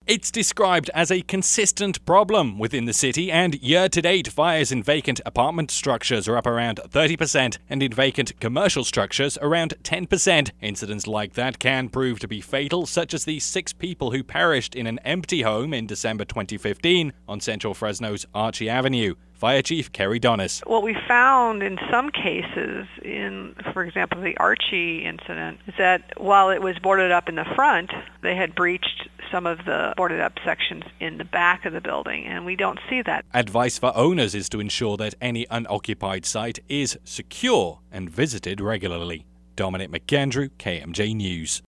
It's described as a consistent problem within the city, and year-to-date fires in vacant apartment structures are up around 30%, and in vacant commercial structures around 10%. Incidents like that can prove to be fatal, such as the 6 people who perished in an empty home in December 2015 on Central Fresno's Archie Avenue. Fire Chief Kerry Donnis. What we found in some cases, for example, the Archie incident, is that while it was boarded up in the front, they had breached some of the boarded up sections in the back of the building, and we don't see that. Advice for owners is to ensure that any unoccupied site is secure and visited regularly. Dominic McAndrew, KMJ News.